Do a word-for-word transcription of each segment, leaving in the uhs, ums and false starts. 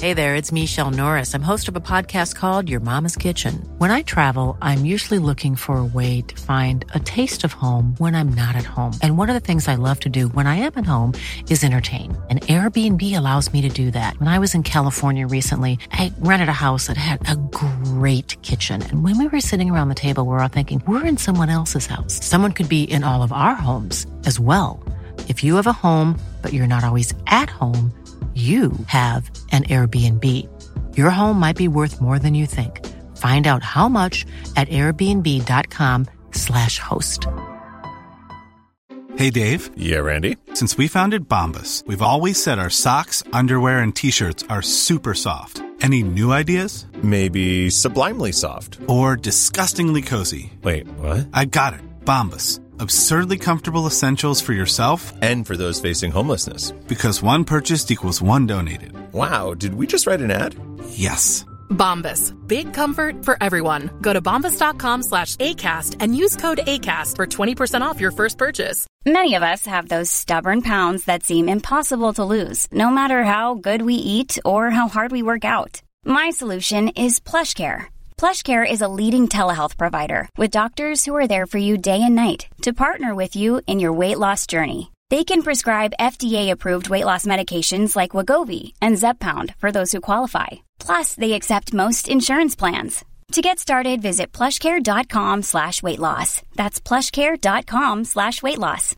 Hey there, it's Michelle Norris. I'm host of a podcast called Your Mama's Kitchen. When I travel, I'm usually looking for a way to find a taste of home when I'm not at home. And one of the things I love to do when I am at home is entertain. And Airbnb allows me to do that. When I was in California recently, I rented a house that had a great kitchen. And when we were sitting around the table, we were all thinking, we're in someone else's house. Someone could be in all of our homes as well. If you have a home, but you're not always at home, you have an Airbnb. Your home might be worth more than you think. Find out how much at airbnb.com slash host. Hey, Dave. Yeah, Randy. Since we founded Bombas, we've always said our socks, underwear, and T-shirts are super soft. Any new ideas? Maybe sublimely soft. Or disgustingly cozy. Wait, what? I got it. Bombas. Absurdly comfortable essentials for yourself and for those facing homelessness. Because one purchased equals one donated. Wow, did we just write an ad? Yes. Bombas. Big comfort for everyone. Go to bombas.com slash ACAST and use code ACAST for twenty percent off your first purchase. Many of us have those stubborn pounds that seem impossible to lose, no matter how good we eat or how hard we work out. My solution is PlushCare. PlushCare is a leading telehealth provider with doctors who are there for you day and night to partner with you in your weight loss journey. They can prescribe F D A-approved weight loss medications like Wegovy and Zepbound for those who qualify. Plus, they accept most insurance plans. To get started, visit plushcare.com slash weight loss. That's plushcare.com slash weight loss.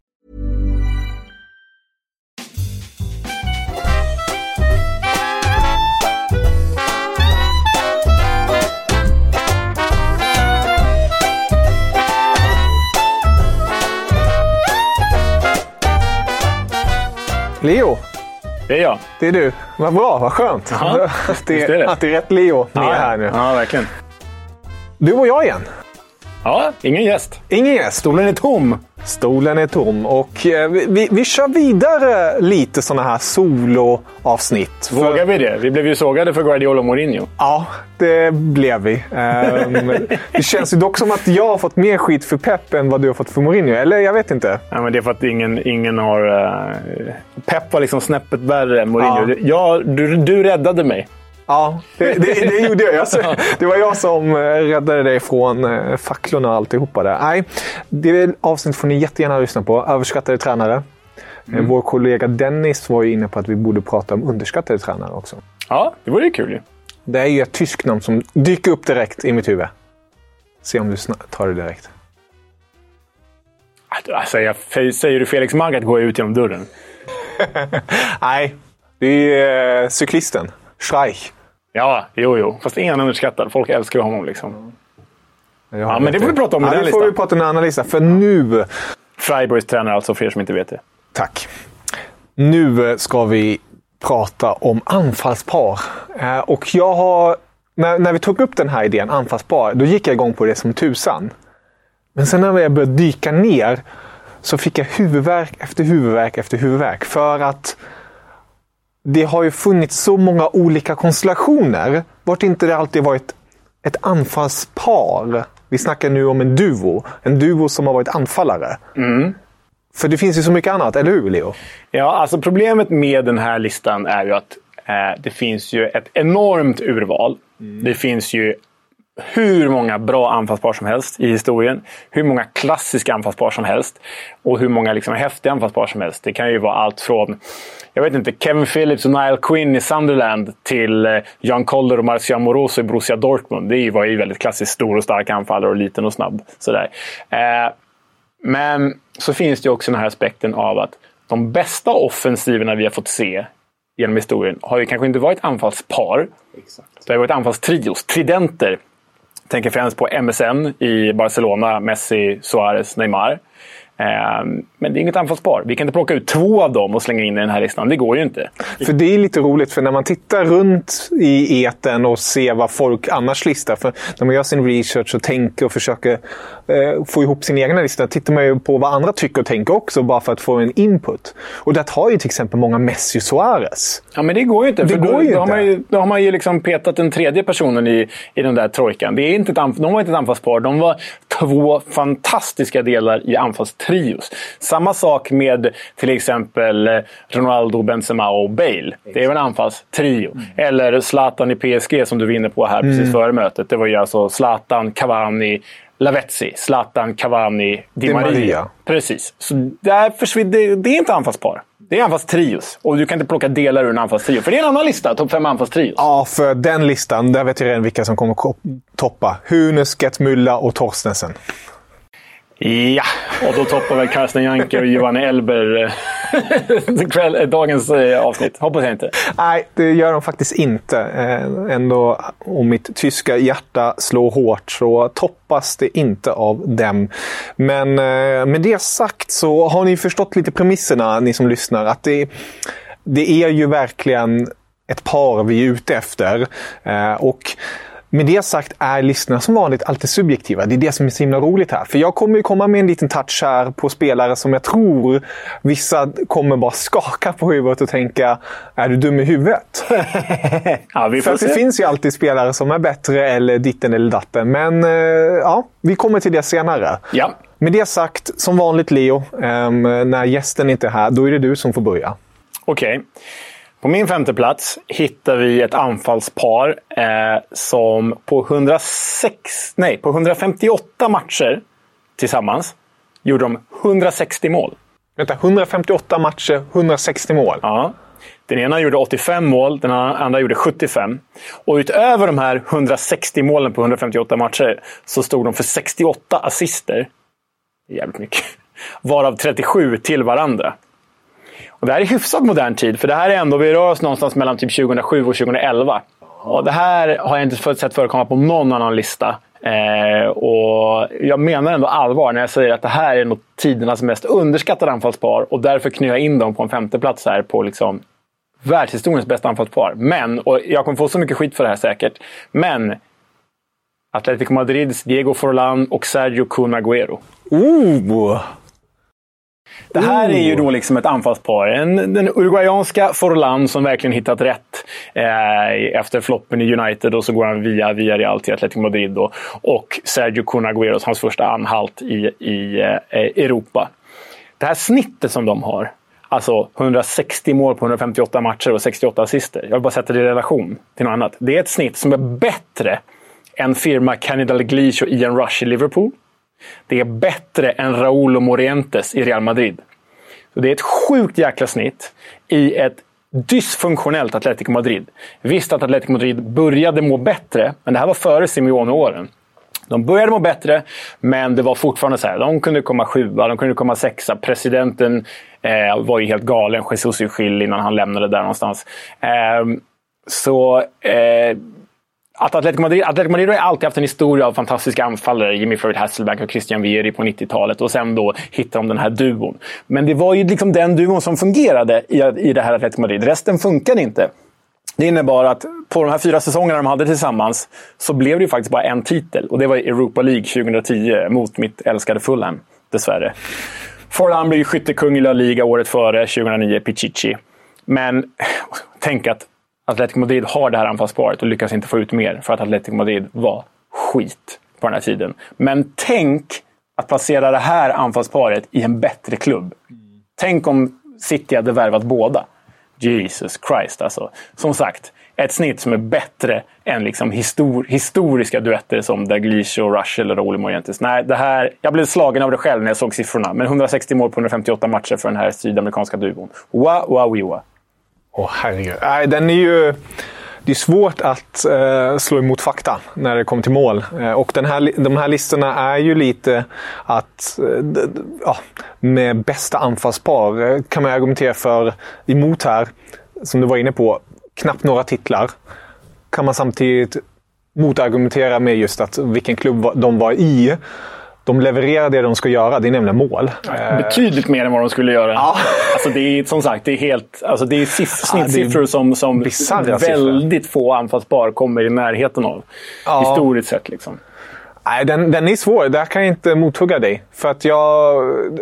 Leo. Det är jag. Det är du. Vad bra, vad skönt. Ja, att, det, det är det. att det är rätt Leo med ja, här nu. Ja, verkligen. Du och jag igen. Ja, ingen gäst. Ingen gäst. Stolen är tom. Stolen är tom. Och eh, vi, vi kör vidare lite såna här solo-avsnitt. Vågar för... vi det? Vi blev ju sågade för Guardiola och Mourinho. Ja, det blev vi. Um, det känns ju dock som att jag har fått mer skit för Pep än vad du har fått för Mourinho. Eller jag vet inte. Ja, men det är för att ingen, ingen har... Uh... Pep var liksom snäppet värre än Mourinho. Ja. Ja, du, du räddade mig. Ja, det, det, det gjorde jag. Det var jag som räddade dig från facklorna och alltihopa där. Nej, det avsnitt får ni jättegärna lyssna på. Överskattade tränare. Mm. Vår kollega Dennis var ju inne på att vi borde prata om underskattade tränare också. Ja, det vore ju kul ju. Det är ju ett tyskt namn som dyker upp direkt i mitt huvud. Se om du tar det direkt. Alltså, jag, säger du Felix Magath går ut genom dörren? Nej, det är uh, cyklisten. Schreich. Ja, jo, jo. Fast ingen underskattad. Folk älskar honom liksom. Ja, ja men det får vi prata om i ja, den listan. listan. Det får vi prata om i en annan lista. För nu... Freiburgs tränare alltså, för er som inte vet det. Tack. Nu ska vi prata om anfallspar. Eh, och jag har... När, när vi tog upp den här idén, anfallspar, då gick jag igång på det som tusan. Men sen när jag började dyka ner så fick jag huvudvärk efter huvudvärk efter huvudvärk. För att... Det har ju funnits så många olika konstellationer. Vart inte det alltid varit ett anfallspar. Vi snackar nu om en duo. En duo som har varit anfallare. Mm. För det finns ju så mycket annat, eller hur Leo? Ja, alltså problemet med den här listan är ju att eh, det finns ju ett enormt urval. Mm. Det finns ju hur många bra anfallspar som helst i historien. Hur många klassiska anfallspar som helst. Och hur många liksom häftiga anfallspar som helst. Det kan ju vara allt från, jag vet inte, Kevin Phillips och Niall Quinn i Sunderland till Jan Koller och Marcio Amoroso i Borussia Dortmund. Det var ju väldigt klassiskt stor och stark anfallare och liten och snabb. Sådär. Eh, men så finns det ju också den här aspekten av att de bästa offensiverna vi har fått se genom historien har ju kanske inte varit anfallspar. Exakt. Det har varit anfallstrios, tridenter. Jag tänker främst på M S N i Barcelona, Messi, Suarez, Neymar. Men det är inget anfallspar. Vi kan inte plocka ut två av dem och slänga in i den här listan. Det går ju inte. För det är lite roligt, för när man tittar runt i eten och ser vad folk annars listar, för när man gör sin research och tänker och försöker eh, få ihop sin egna lista tittar man ju på vad andra tycker och tänker också, bara för att få en input. Och där tar ju till exempel många Messi och Suarez. Ja, men det går ju inte. Det för går då, ju då, inte. Har man ju, då har man ju liksom petat den tredje personen i, i den där trojkan. Det är inte ett, de var inte ett anfallspar. De var två fantastiska delar i anfallstrios. Samma sak med till exempel Ronaldo, Benzema och Bale. Det är en anfallstrio. Mm. Eller Zlatan i P S G som du var inne på här precis mm. före mötet. Det var ju alltså Zlatan, Cavani, Lavezzi, Zlatan, Cavani, Di Maria. Maria. Precis. Så där försvinner, det, det är inte anfallspar. Det är anfallstrios. Och du kan inte plocka delar ur en anfallstrio. För det är en annan lista, topp fem anfallstrios. Ja, för den listan, där vet jag redan vilka som kommer toppa. Hunes, Getmulla och Torstensen. Ja, och då toppar väl Carsten Janker och Giovanni Elber dagens avsnitt. Hoppas jag inte. Nej, det gör de faktiskt inte. Äh, ändå, om mitt tyska hjärta slår hårt så toppas det inte av dem. Men äh, med det sagt så har ni förstått lite premisserna, ni som lyssnar. Att det, det är ju verkligen ett par vi är ute efter. Äh, och med det sagt är listorna som vanligt alltid subjektiva. Det är det som är så himla roligt här. För jag kommer ju komma med en liten touch här på spelare som jag tror vissa kommer bara skaka på huvudet och tänka, är du dum i huvudet? Ja, vi får För att det finns ju alltid spelare som är bättre eller ditten eller datten. Men eh, ja, vi kommer till det senare. Ja. Med det sagt, som vanligt Leo, eh, när gästen inte är här, då är det du som får börja. Okej. Okay. På min femte plats hittar vi ett anfallspar eh, som på, hundrasex, nej, på hundrafemtioåtta matcher tillsammans gjorde de hundrasextio mål. Vänta, hundrafemtioåtta matcher, hundrasextio mål? Ja. Den ena gjorde åttiofem mål, den andra gjorde sjuttiofem. Och utöver de här hundrasextio målen på hundrafemtioåtta matcher så stod de för sextioåtta assister. Jävligt mycket. Varav trettiosju till varandra. Och det här är hyfsat modern tid, för det här är ändå, vi rör oss någonstans mellan typ tjugohundrasju och tjugohundraelva. Och det här har jag inte sett förekomma på någon annan lista. Eh, och jag menar ändå allvar när jag säger att det här är nog tidernas mest underskattade anfallspar, och därför knyter jag in dem på en femte plats här på liksom världshistoriens bästa anfallspar. Men, och jag kommer få så mycket skit för det här säkert, men Atletico Madrids Diego Forlán och Sergio Kun Agüero. Oh! Det här är ju då liksom ett anfallspar. En, den uruguayanska Forlán som verkligen hittat rätt eh, efter floppen i United, och så går han via, via Real till Atletico Madrid då. Och Sergio Kun Agüero, hans första anhalt i, i eh, Europa. Det här snittet som de har, alltså hundrasextio mål på hundrafemtioåtta matcher och sextioåtta assister. Jag vill bara sätta det i relation till något annat. Det är ett snitt som är bättre än firma Kenny Dalglish och Ian Rush i Liverpool. Det är bättre än Raúl och Morientes i Real Madrid. Så det är ett sjukt jäkla snitt i ett dysfunktionellt Atletico Madrid. Visst att Atletico Madrid började må bättre, men det här var före Simeone-åren. De började må bättre, men det var fortfarande så här. De kunde komma sjua, de kunde komma sexa. Presidenten eh, var ju helt galen, Jesus Gil, innan han lämnade där någonstans. Eh, så... Eh, Att Atletico Madrid, Atletico Madrid har alltid haft en historia av fantastiska anfallare, Jimmy Floyd Hasselbank och Christian Vieri på nittiotalet, och sen då hittade de den här duon. Men det var ju liksom den duon som fungerade i, i det här Atletico Madrid. Resten funkade inte. Det innebar att på de här fyra säsongerna de hade tillsammans så blev det ju faktiskt bara en titel, och det var Europa League tjugohundratio mot mitt älskade Fulham, dessvärre. Forlán blev ju skyttekung i La Liga året före, tjugohundranio, Pichichi. Men tänk att Atletico Madrid har det här anfallsparet och lyckas inte få ut mer, för att Atletico Madrid var skit på den här tiden. Men tänk att placera det här anfallsparet i en bättre klubb. Mm. Tänk om City hade värvat båda. Jesus Christ alltså. Som sagt, ett snitt som är bättre än liksom histor- historiska duetter som Dalglish och Rush eller Raúl Morientes. Nej, det här, jag blev slagen av det själv när jag såg siffrorna. Men hundrasextio mål på hundrafemtioåtta matcher för den här sydamerikanska duon. Wa, wa, wi, wa. Åh oh, herregud. Nej, den är ju... Det är svårt att eh, slå emot fakta när det kommer till mål. Eh, och den här, de här listorna är ju lite att... Eh, d- d- ja, med bästa anfallspar eh, kan man argumentera för emot här, som du var inne på, knappt några titlar. Kan man samtidigt motargumentera med just att vilken klubb de var i. De levererar det de ska göra, det är nämligen mål. Betydligt mer än vad de skulle göra. Ja. Alltså det är som sagt, det är helt, alltså det är siff- snittsiffror ja, som, som väldigt siffror. Få anfallsbar kommer i närheten av. Ja. Historiskt sett liksom. Nej, den, den är svår. Där kan jag inte mothugga dig. För att jag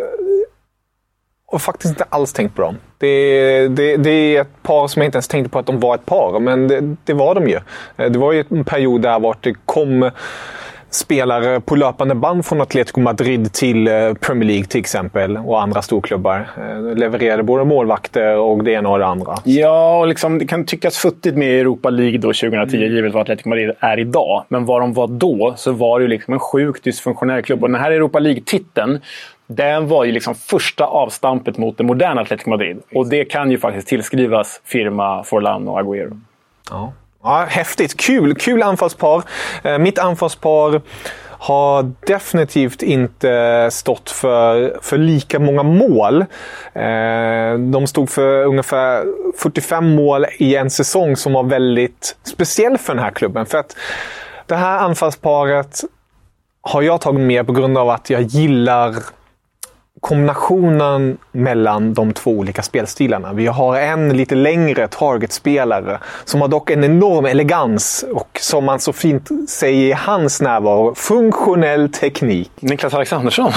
har faktiskt inte alls tänkt på dem. Det, det, det är ett par som jag inte ens tänkte på att de var ett par. Men det, det var de ju. Det var ju en period där vart det kom spelare på löpande band från Atletico Madrid till Premier League till exempel och andra storklubbar. Levererade både målvakter och det ena och det andra. Ja, och liksom, det kan tyckas futtigt med Europa League då tjugohundratio, mm. givet vad Atletico Madrid är idag. Men vad de var då så var det ju liksom en sjukt dysfunktionell klubb. Och den här Europa League-titeln, den var ju liksom första avstampet mot det moderna Atletico Madrid. Och det kan ju faktiskt tillskrivas firma Forlan och Agüero. Ja. Ja, häftigt. Kul. Kul anfallspar. Eh, mitt anfallspar har definitivt inte stått för, för lika många mål. Eh, de stod för ungefär fyrtiofem mål i en säsong som var väldigt speciell för den här klubben. För att det här anfallsparet har jag tagit med på grund av att jag gillar kombinationen mellan de två olika spelstilarna. Vi har en lite längre targetspelare som har dock en enorm elegans och som man så fint säger i hans närvaro, funktionell teknik. Niklas Alexandersson.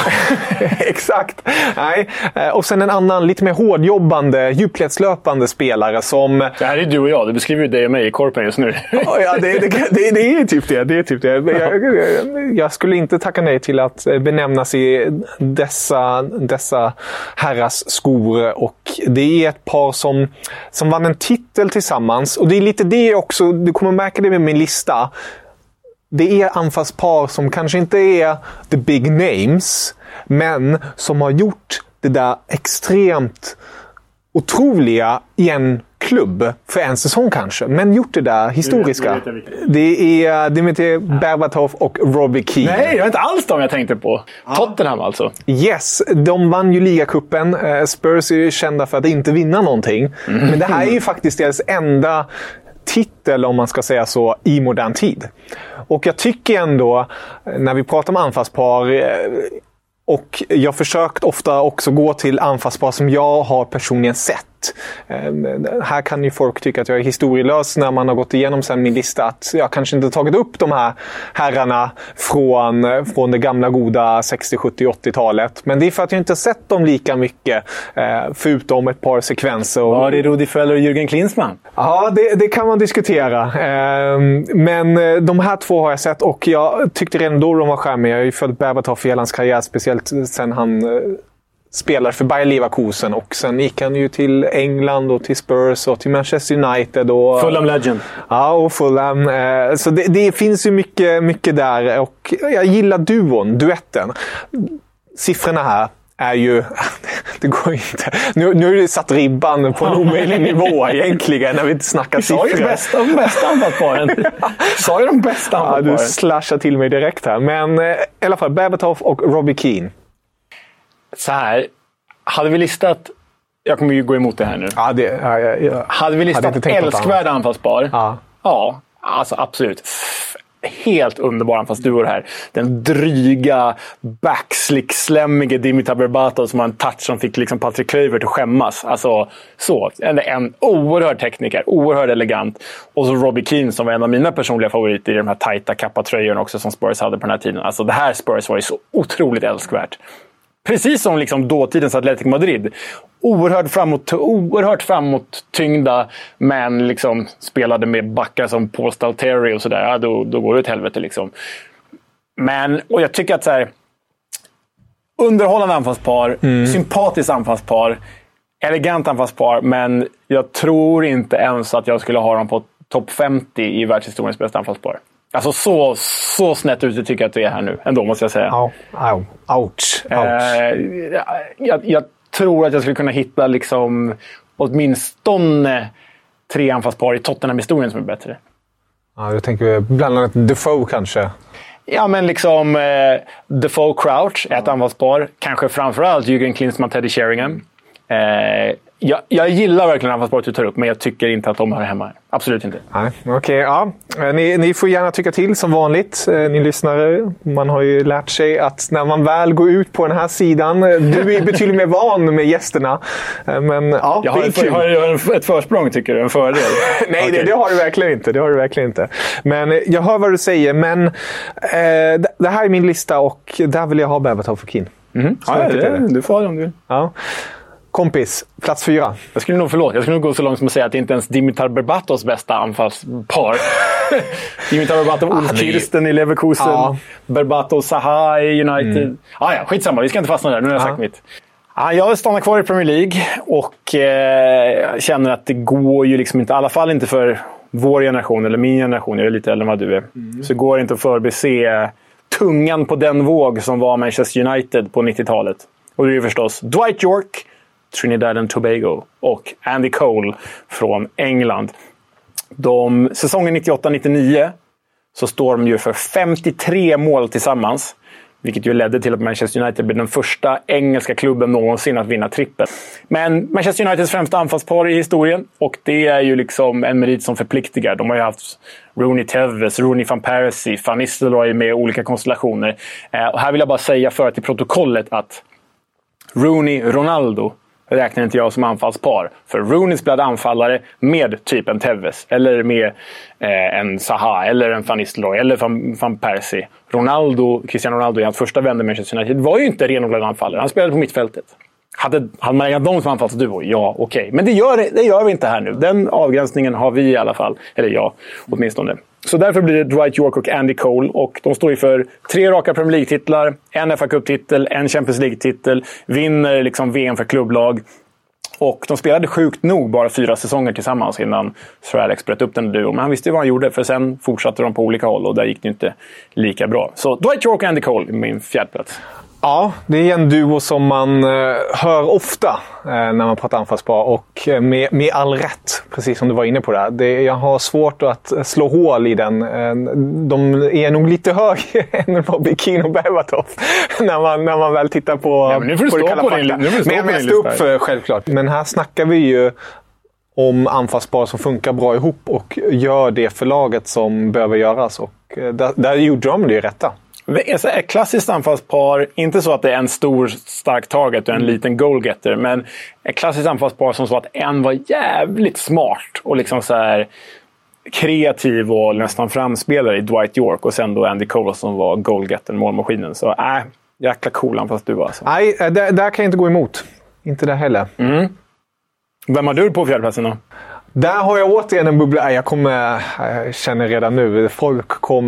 Exakt. Nej. Och sen en annan lite mer hårdjobbande, djupledslöpande spelare som... Det här är du och jag. Du beskriver ju dig och mig i korpen just nu. Ja, det, det, det, det är typ det. Det är typ det. Jag, jag skulle inte tacka nej till att benämnas i dessa dessa herras skor, och det är ett par som, som vann en titel tillsammans, och det är lite det också, du kommer märka det med min lista. Det är anfallspar som kanske inte är the big names, men som har gjort det där extremt otroliga i en klubb för en säsong kanske, men gjort det där historiska. Det, det är Dimitri Berbatov och Robbie Keane. Nej, det var inte alls de jag tänkte på. Ja. Tottenham alltså. Yes, de vann ju ligacupen. Spurs är ju kända för att inte vinna någonting. Mm. Men det här är ju faktiskt deras enda titel, om man ska säga så, i modern tid. Och jag tycker ändå, när vi pratar om anfallspar, och jag försökt ofta också gå till anfallspar som jag har personligen sett. Eh, här kan ju folk tycka att jag är historielös när man har gått igenom sen min lista, att jag kanske inte tagit upp de här herrarna från, från det gamla goda sextio, sjuttio, åttio-talet. Men det är för att jag inte sett dem lika mycket, eh, förutom ett par sekvenser. Och... Var det Rudi Völler och Jürgen Klinsmann? Ja, det, det kan man diskutera. Eh, men de här två har jag sett, och jag tyckte redan då de var charmiga. Jag har ju följt Berbatov för hela hans karriär, speciellt sen han eh, spelade för Bayer Leverkusen, och sen gick han ju till England och till Spurs och till Manchester United och Fulham Legend. Ja, och Fulham. Eh, så det, det finns ju mycket, mycket där, och jag gillar duon, duetten. Siffrorna här är ju... Det går inte. Nu, nu har du satt ribban på en omöjlig nivå egentligen, när vi inte snackar siffror. Sa ju bästa, de bästa anfallsparen. Sa ju de bästa anfallsparen. Ja, du slashar till mig direkt här. Men eh, i alla fall, Berbatov och Robbie Keane. Så här, hade vi listat... Jag kommer ju gå emot det här nu. Ja, det, ja, ja, ja. Hade vi listat hade älskvärda anfallspar? Ja. Ja, alltså absolut. Helt underbar anfallsduo här. Den dryga, backslick-slämmige Dimitar Berbatov som har en touch som fick liksom Patrick Kluivert att skämmas. Alltså, så. En, en oerhörd tekniker, oerhörd elegant. Och så Robbie Keane som var en av mina personliga favoriter i de här tajta kappatröjorna också som Spurs hade på den här tiden. Alltså det här Spurs var ju så otroligt älskvärt. Precis som liksom dåtidens Atletico Madrid. Oerhört framåt, oerhört framåt tyngda, men liksom spelade med backar som Paul Stalteri och sådär. Ja, då, då går det ett helvete liksom. Men, och jag tycker att så här, underhållande anfallspar, mm. sympatiskt anfallspar, elegant anfallspar, men jag tror inte ens att jag skulle ha dem på topp femtio i världshistoriens bästa anfallspar. Alltså så, så snett ut tycker jag att det är här nu. Ändå måste jag säga. Au, au, ouch, ouch. Eh, jag, jag tror att jag skulle kunna hitta liksom åtminstone tre anfallspar i Tottenham-historien som är bättre. Ja, jag tänker bland annat Defoe kanske. Ja, men liksom eh, Defoe Crouch, ett anfallspar. Kanske framförallt Jürgen Klinsmann, Teddy Sheringham. Eh, Jag, jag gillar verkligen anfallspar du tar upp, men jag tycker inte att de hör hemma här. Absolut inte. Nej, okej. Okay, ja. Ni, ni får gärna tycka till som vanligt, ni lyssnare. Man har ju lärt sig att när man väl går ut på den här sidan, du är betydligt mer van med gästerna. Men ja, jag har, det är ett, har jag ett försprång, tycker du? En fördel? Nej, okay. det, det har du verkligen inte. Det har du verkligen inte. Men jag hör vad du säger, men eh, det här är min lista och där vill jag ha Berbatov för Keane. Mm. Ja, det, det. Du får ha det om du vill. Ja. Kompis, plats fyra. Jag skulle nog, förlåt, jag skulle nog gå så långt som att säga att det inte ens Dimitar Berbatovs bästa anfallspar. Dimitar Berbatov, Ulf Kirsten i Leverkusen, ja. Berbatov, Zaha i United. Mm. Ah, ja, skitsamma, vi ska inte fastna där, nu har jag ja. sagt mitt. Ah, jag stannar kvar i Premier League och eh, känner att det går ju liksom inte, i alla fall inte för vår generation eller min generation, jag är lite äldre än vad du är. Mm. Så går det inte att förbise tungan på den våg som var Manchester United på nittiotalet. Och det är ju förstås Dwight York, Trinidad and Tobago och Andy Cole från England. De, säsongen nittioåtta nittionio så står de ju för femtiotre mål tillsammans. Vilket ju ledde till att Manchester United blev den första engelska klubben någonsin att vinna trippel. Men Manchester Uniteds främsta anfallspar i historien. Och det är ju liksom en merit som förpliktigar. De har ju haft Rooney Tevez, Rooney van Persie, Van Nistelrooy med olika konstellationer. Eh, och här vill jag bara säga för till protokollet att Rooney Ronaldo räknar inte jag som anfallspar. För Rooney spelade anfallare med typ en Tevez. Eller med eh, en Zaha. Eller en Van Nistelrooy. Eller Van, Van Persie. Ronaldo, Cristiano Ronaldo i hans första vända med Manchester United var ju inte renodlad anfallare. Han spelade på mittfältet. Hade, hade man räknat dem som anfallsduo? Ja, okej. Okay. Men det gör, det gör vi inte här nu. Den avgränsningen har vi i alla fall. Eller jag, åtminstone. Så därför blir det Dwight York och Andy Cole. Och de står ju för tre raka Premier League-titlar. En F A Cup-titel, en Champions League-titel. Vinner liksom V M för klubblag. Och de spelade sjukt nog bara fyra säsonger tillsammans innan Sir Alex bröt upp den duo. Men han visste ju vad han gjorde, för sen fortsatte de på olika håll och där gick det inte lika bra. Så Dwight York och Andy Cole är min fjärdeplats. Ja, det är en duo som man eh, hör ofta eh, när man pratar anfallspar och eh, med, med all rätt, precis som du var inne på där. Det, jag har svårt att slå hål i den. Eh, de är nog lite högre än Bobby Keane och Berbatov när man, när man väl tittar på, ja, men nu får du på stå det kalla på fakta. din, nu får du stå men jag på stå upp för, självklart. Men här snackar vi ju om anfallspar som funkar bra ihop och gör det för laget som behöver göras. Och eh, där, där gjorde de det rätta. Ett klassiskt anfallspar, inte så att det är en stor stark target och en mm. liten goalgetter, men ett klassiskt anfallspar som så att en var jävligt smart och liksom så här kreativ och nästan framspelare i Dwight York och sen då Andy Cole som var goalgettern, målmaskinen. Så äh, jäkla cool anfallsduo alltså. Nej, där, där kan jag inte gå emot. Inte där heller. Mm. Vem har du på fjärdeplatsen då? Där har jag återigen en bubbla. Jag kommer, jag känner redan nu, folk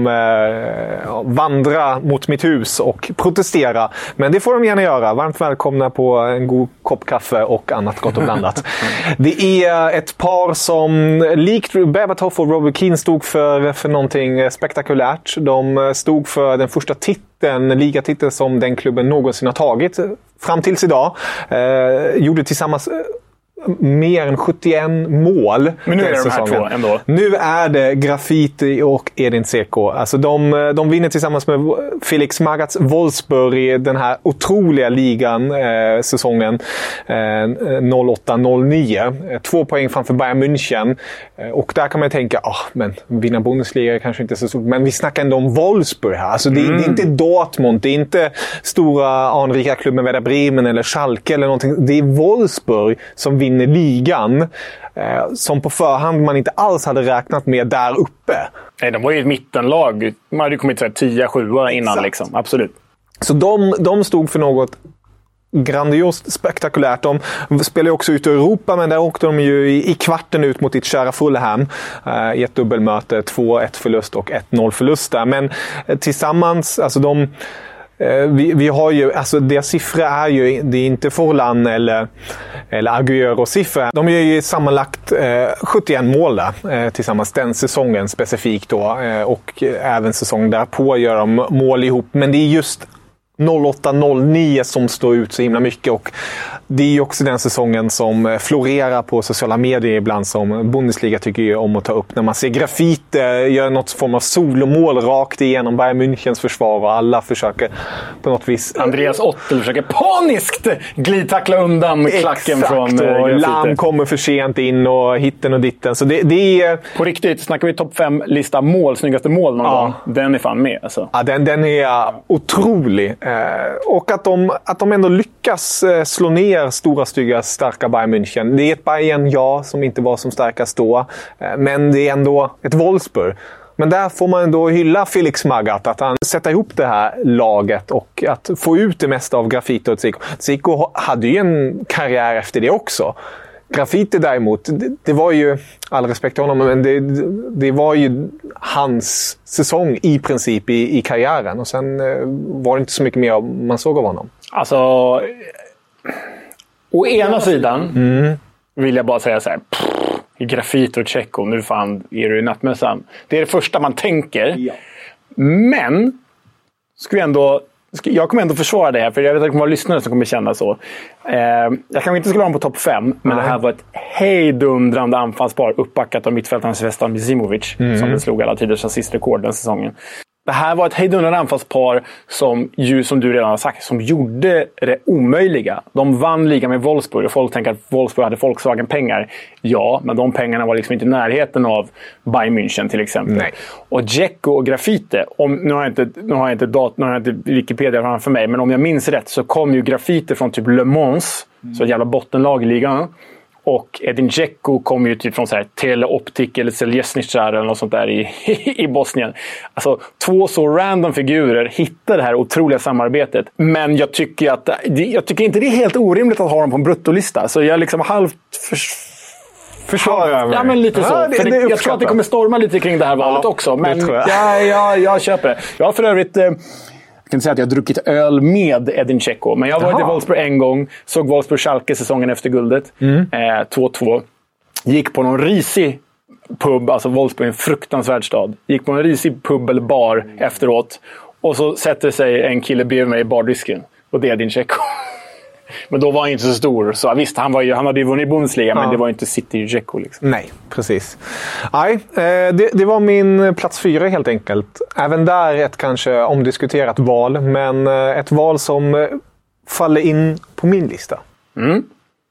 kommer vandra mot mitt hus och protestera. Men det får de gärna göra. Varmt välkomna på en god kopp kaffe och annat gott och blandat. Det är ett par som likt Berbatov och Robbie Keane stod för, för någonting spektakulärt. De stod för den första titeln, ligatiteln som den klubben någonsin har tagit fram tills idag. Eh, gjorde tillsammans mer än sjuttioett mål. Men nu är det de här två ändå. Nu är det Graffiti och Edin Dzeko. Alltså de, de vinner tillsammans med Felix Magats Wolfsburg den här otroliga ligan eh, säsongen eh, noll åtta noll nio. Två poäng framför Bayern München. Eh, och där kan man tänka, ah, men vinna Bundesliga är kanske inte så stort. Men vi snackar ändå om Wolfsburg här. Alltså det, mm. det är inte Dortmund, det är inte stora anrika klubben Werder Bremen eller Schalke eller någonting. Det är Wolfsburg som vinner ligan eh, som på förhand man inte alls hade räknat med där uppe. Nej, de var ju ett mittenlag. Man hade kommit så här tio sju innan liksom. Absolut. Så de, de stod för något grandiost spektakulärt. De spelade också ut i Europa, men där åkte de ju i, i kvarten ut mot ditt kära Fulham eh, i ett dubbelmöte. två ett förlust och ett noll förlust där. Men eh, tillsammans, alltså de Vi, vi har ju, alltså deras siffror är ju, det är inte Forlan eller, eller Aguero-siffror. De gör ju sammanlagt eh, sjuttioett mål där, eh, tillsammans den säsongen specifikt då. Eh, och även säsongen därpå gör de mål ihop. Men det är just noll åtta noll nio som står ut så himla mycket. Och det är ju också den säsongen som florerar på sociala medier ibland, som Bundesliga tycker ju om att ta upp. När man ser Grafite göra något form av solomål rakt igenom Bayern Münchens försvar och alla försöker på något vis... Andreas Ottel försöker paniskt glidtackla undan klacken. Exakt, från och uh, Lam kommer för sent in och hitten och ditten. Så det, det är... På riktigt, snackar vi topp fem lista mål, snyggaste mål någon ja. gång. Den är fan med alltså. Ja, den, den är otrolig. Eh, och att de, att de ändå lyckas eh, slå ner stora, stygga, starka Bayern München. Det är ett Bayern, ja, som inte var som starkast då. Eh, men det är ändå ett Wolfsburg. Men där får man ändå hylla Felix Magath, att han sätter ihop det här laget och att få ut det mesta av Grafite och Zico. Zico hade ju en karriär efter det också. Grafite däremot, det, det var ju, all respekt till honom, men det, det var ju hans säsong i princip i, i karriären. Och sen eh, var det inte så mycket mer man såg av honom. Alltså, å ena sidan mm. vill jag bara säga så här... Pff, Grafite och Tjecko, nu fan är du i nattmössan. Det är det första man tänker. Ja. Men ska vi ändå, ska, jag kommer ändå försvara det här, för jag vet att det kommer vara lyssnare som kommer känna så. Eh, jag kanske inte skulle ha dem på topp fem, men Nej. det här var ett hejdundrande anfallspar uppbackat av mittfältaren Zvezdan Misimovic mm. som slog alla tiders assistrekord den säsongen. Det här var ett hejdundrande anfallspar som, ju, som du redan har sagt, som gjorde det omöjliga. De vann ligan med Wolfsburg och folk tänker att Wolfsburg hade Volkswagen-pengar. Ja, men de pengarna var liksom inte i närheten av Bayern München till exempel. Nej. Och Dzeko och Grafite, om, nu har jag inte, nu har jag inte, dat, nu har jag inte Wikipedia framför mig, men om jag minns rätt så kom ju Grafite från typ Le Mans, mm. så ett jävla bottenlag i ligan. Och Edin Dzeko kom ju typ från så här Teleoptik eller Seljesnica eller något sånt där i, i Bosnien. Alltså två så random figurer hittar det här otroliga samarbetet. Men jag tycker att jag tycker inte det är helt orimligt att ha dem på en bruttolista. Så jag liksom halvt för, försvarar mig. Ja, men lite så. Ja, det, för det, det jag tror att det kommer storma lite kring det här valet ja, också. Men jag. Ja, ja, jag köper det. Jag har för övrigt... Eh, Jag kan inte säga att jag har druckit öl med Edin Dzeko, men jag har varit Jaha. i Wolfsburg en gång, såg Wolfsburg Schalke säsongen efter guldet, mm. eh, två två. Gick på någon risig pub, alltså Wolfsburg är en fruktansvärd stad. Gick på en risig pub eller bar mm. efteråt, och så sätter sig en kille bredvid mig i bardisken, och det är Edin Dzeko. Men då var han inte så stor. Så visst, han, var ju, han hade ju vunnit Bundesliga, ja. men det var inte City Dzeko liksom. Nej, precis. Nej, det, det var min plats fyra helt enkelt. Även där ett kanske omdiskuterat val, men ett val som faller in på min lista. Mm.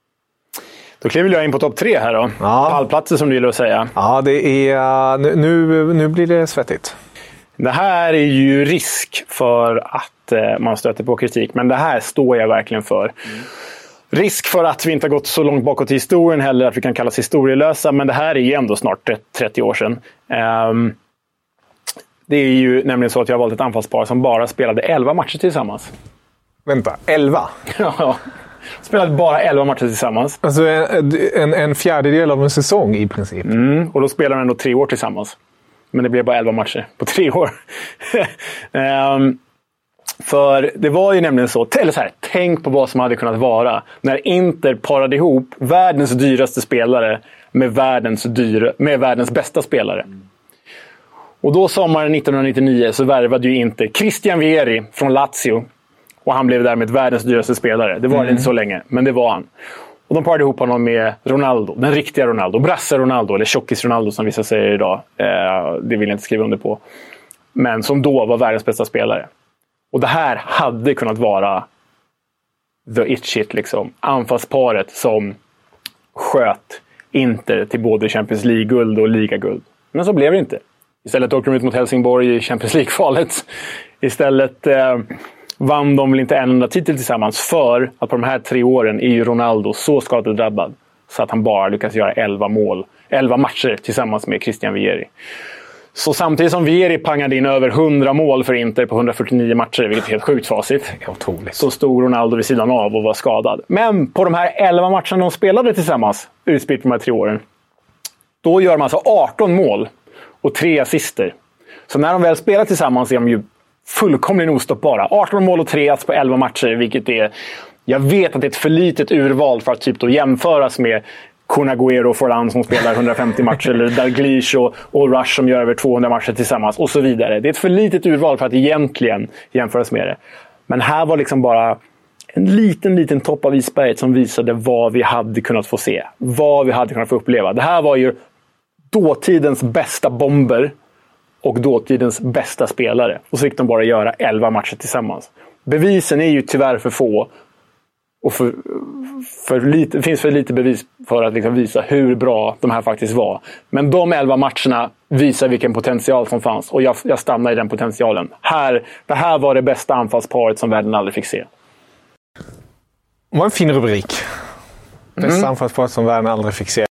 Då kliver jag in på topp tre här då. Ja. Pallplatser som du gillar att säga. Ja, det är, nu, nu blir det svettigt. Det här är ju risk för att eh, man stöter på kritik, men det här står jag verkligen för. Mm. Risk för att vi inte har gått så långt bakåt i historien heller, att vi kan kallas historielösa, men det här är ju ändå snart trettio år sedan. Um, det är ju nämligen så att jag har valt ett anfallspar som bara spelade elva matcher tillsammans. Vänta, elva? Ja, spelade bara elva matcher tillsammans. Alltså en, en, en fjärdedel av en säsong i princip. Mm, och då spelar de ändå tre år tillsammans. Men det blev bara elva matcher på tre år. um, för det var ju nämligen så, eller så här, tänk på vad som hade kunnat vara när Inter parade ihop världens dyraste spelare med världens, dyra, med världens bästa spelare. Och då sommaren nittonhundranittionio så värvade ju Inter Christian Vieri från Lazio. Och han blev därmed världens dyraste spelare. Det var mm. inte så länge, men det var han. Och de parade ihop honom med Ronaldo, den riktiga Ronaldo. Brasse Ronaldo, eller Tjockis Ronaldo som vissa säger idag. Eh, det vill jag inte skriva under på. Men som då var världens bästa spelare. Och det här hade kunnat vara the it shit liksom. Anfallsparet som sköt Inter till både Champions League-guld och ligaguld. Men så blev det inte. Istället åkte de ut mot Helsingborg i Champions League-kvalet. Istället... Eh, vann de väl inte en enda titel tillsammans, för att på de här tre åren är ju Ronaldo så skadedrabbad så att han bara lyckas göra elva mål, elva matcher tillsammans med Christian Vieri. Så samtidigt som Vieri pangade in över hundra mål för Inter på hundrafyrtionio matcher, vilket är helt sjukt facit, så stod Ronaldo vid sidan av och var skadad. Men på de här elva matcherna de spelade tillsammans, utspritt på de här tre åren, då gör de alltså arton mål och tre assister. Så när de väl spelar tillsammans är de ju fullkomligen ostoppbara. arton mål och tre ass på elva matcher, vilket är... Jag vet att det är ett för litet urval för att typ då jämföras med Kun Agüero och Forlan som spelar hundrafemtio matcher, eller Dalglish och, och Rush som gör över tvåhundra matcher tillsammans och så vidare. Det är ett för litet urval för att egentligen jämföras med det. Men här var liksom bara en liten, liten topp av isberget som visade vad vi hade kunnat få se. Vad vi hade kunnat få uppleva. Det här var ju dåtidens bästa bomber och dåtidens bästa spelare. Och så fick de bara göra elva matcher tillsammans. Bevisen är ju tyvärr för få. Och för, för lite, det finns för lite bevis för att liksom visa hur bra de här faktiskt var. Men de elva matcherna visar vilken potential som fanns. Och jag, jag stannar i den potentialen. Här, det här var det bästa anfallsparet som världen aldrig fick se. Det var en fin rubrik. Bästa Mm. anfallsparet som världen aldrig fick se.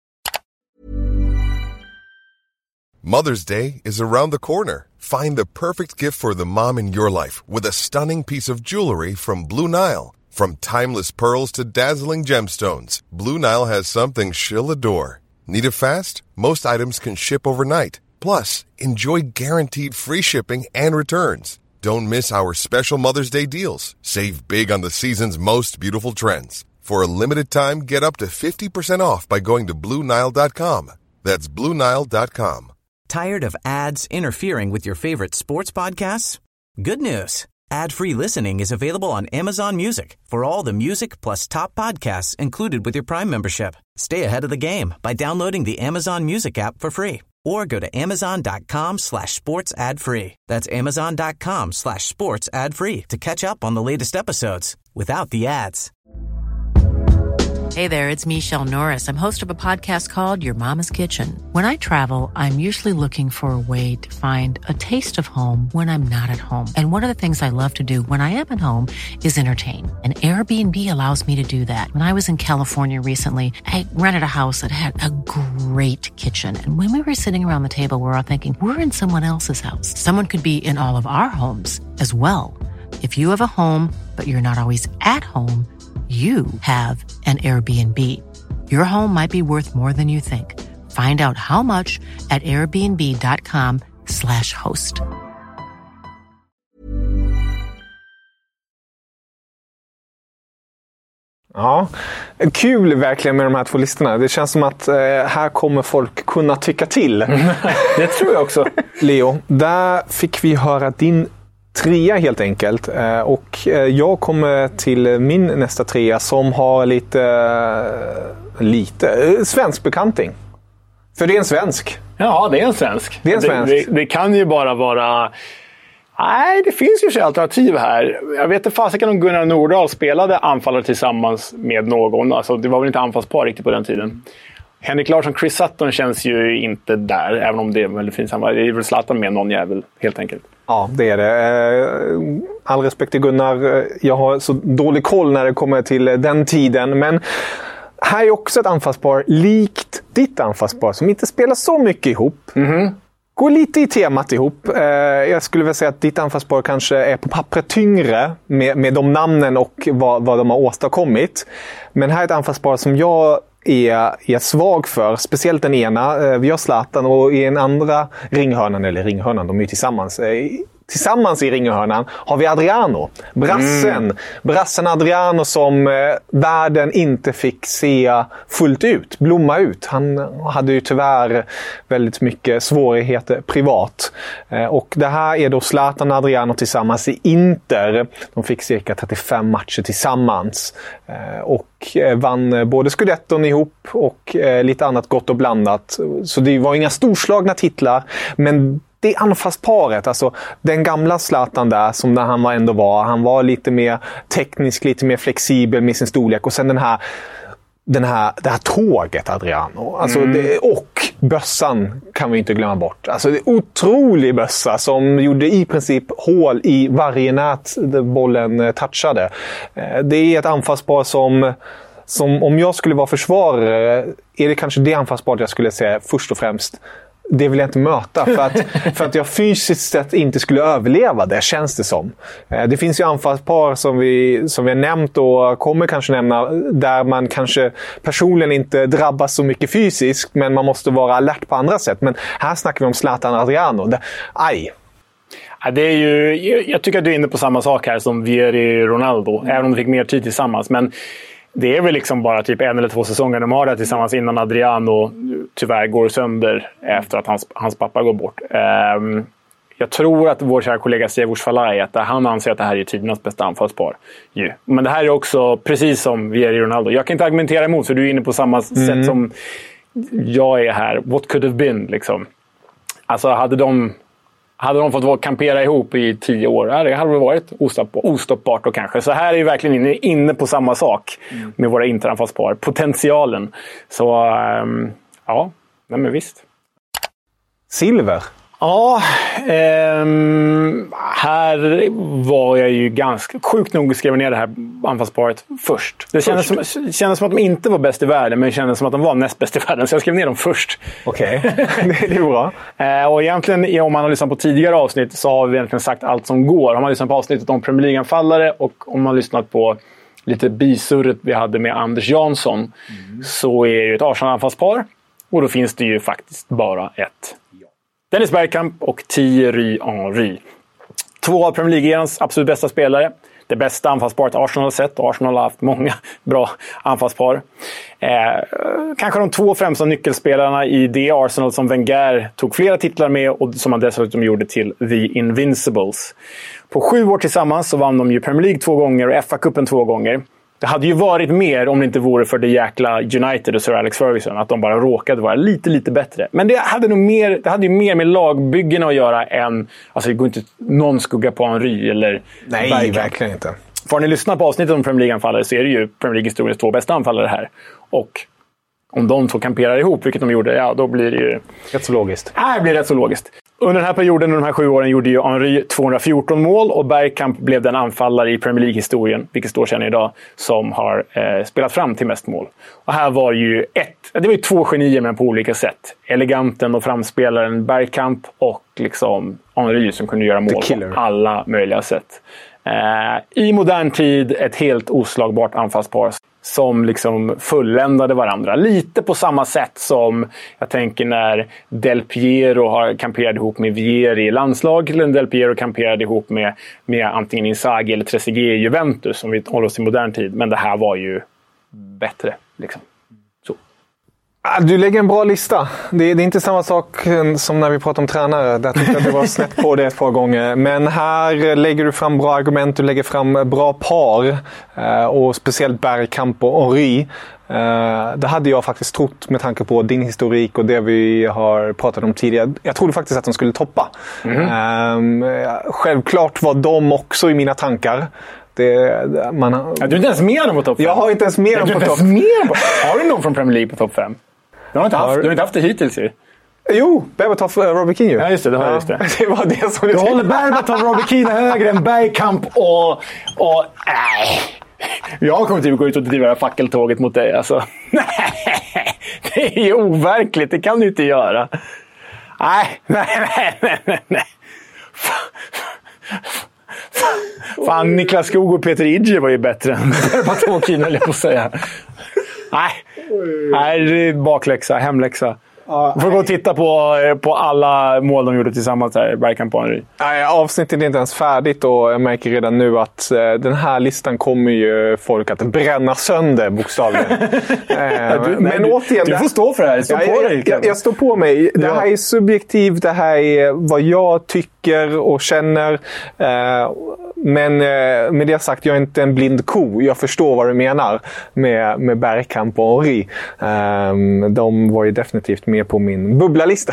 Mother's Day is around the corner. Find the perfect gift for the mom in your life with a stunning piece of jewelry from Blue Nile. From timeless pearls to dazzling gemstones, Blue Nile has something she'll adore. Need it fast? Most items can ship overnight. Plus, enjoy guaranteed free shipping and returns. Don't miss our special Mother's Day deals. Save big on the season's most beautiful trends. For a limited time, get up to fifty percent off by going to Blue Nile dot com. That's Blue Nile dot com. Tired of ads interfering with your favorite sports podcasts? Good news. Ad-free listening is available on Amazon Music for all the music plus top podcasts included with your Prime membership. Stay ahead of the game by downloading the Amazon Music app for free or go to amazon.com slash sports ad free. That's amazon.com slash sports ad free to catch up on the latest episodes without the ads. Hey there, it's Michelle Norris. I'm host of a podcast called Your Mama's Kitchen. When I travel, I'm usually looking for a way to find a taste of home when I'm not at home. And one of the things I love to do when I am at home is entertain. And Airbnb allows me to do that. When I was in California recently, I rented a house that had a great kitchen. And when we were sitting around the table, we were all thinking, we're in someone else's house. Someone could be in all of our homes as well. If you have a home, but you're not always at home, you have an Airbnb. Your home might be worth more than you think. Find out how much at airbnb.com slash host. Ja, kul verkligen med de här två listorna. Det känns som att eh, här kommer folk kunna tycka till. Det tror jag också. Leo, där fick vi höra din trea helt enkelt. Eh, och eh, jag kommer till min nästa trea som har lite, eh, lite eh, svensk bekanting. För det är en svensk. Ja, det är en svensk. Det är en svensk. Det, det, det kan ju bara vara... Nej, det finns ju så alternativ här. Jag vet inte fasiken om Gunnar Nordahl spelade anfallare tillsammans med någon. Alltså, det var väl inte anfallspar riktigt på den tiden. Henrik Larsson, Chris Sutton känns ju inte där. Även om det är väldigt fint. Det är väl Zlatan med någon jävel, helt enkelt. Ja, det är det. All respekt till Gunnar. Jag har så dålig koll när det kommer till den tiden. Men här är också ett anfallspar likt ditt anfallspar som inte spelar så mycket ihop. Mm-hmm. Går lite i temat ihop. Jag skulle väl säga att ditt anfallspar kanske är på pappret tyngre med, med de namnen och vad, vad de har åstadkommit. Men här är ett anfallspar som jag är, är svag för. Speciellt den ena. Vi har Zlatan och i en andra ringhörnan, eller ringhörnan, de är ju tillsammans. Tillsammans i ringhörnan har vi Adriano. Brassen. Mm. Brassen Adriano som eh, världen inte fick se fullt ut. Blomma ut. Han hade ju tyvärr väldigt mycket svårigheter privat. Eh, och det här är då Zlatan och Adriano tillsammans i Inter. De fick cirka trettiofem matcher tillsammans. Eh, och eh, vann både Scudetton ihop och eh, lite annat gott och blandat. Så det var inga storslagna titlar. Men det anfallsparet, alltså den gamla Zlatan där som när han var ändå var. Han var lite mer teknisk, lite mer flexibel med sin storlek. Och sen den här, den här, det här tåget Adriano. Alltså mm. det, och bössan kan vi inte glömma bort. Alltså det är otrolig bössa som gjorde i princip hål i varje nät där bollen touchade. Det är ett anfallspar som... som om jag skulle vara försvarare är det kanske det anfallsparet jag skulle säga först och främst. Det vill jag inte möta för att, för att jag fysiskt sett inte skulle överleva det, känns det som. Det finns ju anfallspar som vi, som vi har nämnt och kommer kanske nämna där man kanske personligen inte drabbas så mycket fysiskt men man måste vara alert på andra sätt. Men här snackar vi om Zlatan Adriano. Det, aj! Ja, det är ju, jag tycker att du är inne på samma sak här som Vieri Ronaldo, mm. även om de fick mer tid tillsammans. Men det är väl liksom bara typ en eller två säsonger de har det tillsammans innan Adriano tyvärr går sönder efter att hans, hans pappa går bort. Um, jag tror att vår kära kollega Siavush Falai, att han anser att det här är tidernas bästa anfallspar. Yeah. Men det här är också precis som Vieri Ronaldo. Jag kan inte argumentera emot, för du är inne på samma mm. sätt som jag är här. What could have been, liksom. Alltså, hade de, hade de fått kampera ihop i tio år, det hade det varit ostoppbart då kanske. Så här är vi verkligen inne, inne på samma sak mm. med våra interanfallspar. Potentialen. Så, um, ja, nej men visst. Silver. Ja, ehm, här var jag ju ganska... Sjukt nog skrev ner det här anfallsparet först. Det kändes som, kändes som att de inte var bäst i världen, men det kändes som att de var näst bäst i världen. Så jag skrev ner dem först. Okej, okay. Det är bra. Eh, och egentligen, om man har lyssnat på tidigare avsnitt, så har vi egentligen sagt allt som går. Har man lyssnat på avsnittet om Premier League-anfallare, och om man har lyssnat på lite bisurret vi hade med Anders Jansson, mm. så är det ju ett Arsenal-anfallspar. Och då finns det ju faktiskt bara ett. Dennis Bergkamp och Thierry Henry. Två av Premier League-erans absolut bästa spelare. Det bästa anfallsparet Arsenal har sett. Och Arsenal har haft många bra anfallspar. Eh, kanske de två främsta nyckelspelarna i det Arsenal som Wenger tog flera titlar med, och som han dessutom gjorde till The Invincibles. På sju år tillsammans så vann de ju Premier League två gånger och F A-cupen två gånger. Det hade ju varit mer om det inte vore för det jäkla United och Sir Alex Ferguson. Att de bara råkade vara lite, lite bättre. Men det hade nog mer, det hade ju mer med lagbyggen att göra än... Alltså det går inte någon skugga på Henry eller... Nej, Bergkamp. Verkligen inte. För ni lyssnar på avsnittet om Premier League-anfallare, så är det ju Premier League-historiens två bästa anfallare här. Och om de två kamperar ihop, vilket de gjorde, ja, då blir det ju... Rätt så logiskt. Nej, det blir rätt så logiskt. Under den här perioden, under de här sju åren, gjorde ju Henry tvåhundrafjorton mål, och Bergkamp blev den anfallare i Premier League-historien, vilket står sedan idag, som har eh, spelat fram till mest mål. Och här var ju ett, det var ju två genier, men på olika sätt. Eleganten och framspelaren Bergkamp, och liksom Henry som kunde göra mål på alla möjliga sätt. Eh, I modern tid ett helt oslagbart anfallspar som liksom fulländade varandra. Lite på samma sätt som jag tänker när Del Piero har kamperat ihop med Vieri i landslag, eller Del Piero kamperade ihop med, med antingen Inzaghi eller Trezeguet i Juventus, om vi håller oss i modern tid. Men det här var ju bättre, liksom. Så. Du lägger en bra lista. Det är, det är inte samma sak som när vi pratar om tränare. Där tyckte jag att det var snett på det ett par gånger. Men här lägger du fram bra argument. Du lägger fram bra par. Och speciellt Bergkamp och Henry. Det hade jag faktiskt trott med tanke på din historik och det vi har pratat om tidigare. Jag trodde faktiskt att de skulle toppa. Mm. Självklart var de också i mina tankar. Det, man har... ja, du är inte ens med dem på topp fem. Jag har inte ens med dem på topp fem. Har du någon från Premier League på topp fem? Du har inte haft, har... du har inte haft det hittills ju. Jo, Berbatov och Robbie Keane. Ja, just det. Det har ja, just det. Det var det som du håller Berbatov och Robbie Keane högre än Bergkamp och... och nej. Jag kommer typ gå ut och driva fackeltåget mot dig. Alltså. Nej, det är ju overkligt. Det kan du inte göra. Nej, nej, nej, nej, nej. Fan, Niklas Skog och Peter Idje var ju bättre än Berbatov och Keane, höll jag på att säga. Nej, nej, det är bakläxa, hemläxa. Du får gå och titta på, på alla mål de gjorde tillsammans här, Bergkamp och Henry. Nej, avsnittet är inte ens färdigt och jag märker redan nu att eh, den här listan kommer ju folk att bränna sönder bokstavligen. eh, du, men nej, återigen... Du, du får stå för det här, stå ja, på jag, dig. Jag, jag står på mig. Det här är subjektivt, det här är vad jag tycker och känner. Eh, men eh, med det sagt, jag är inte en blind ko. Jag förstår vad du menar med, med Bergkamp och Henry. Eh, de var ju definitivt med på min bubblalista.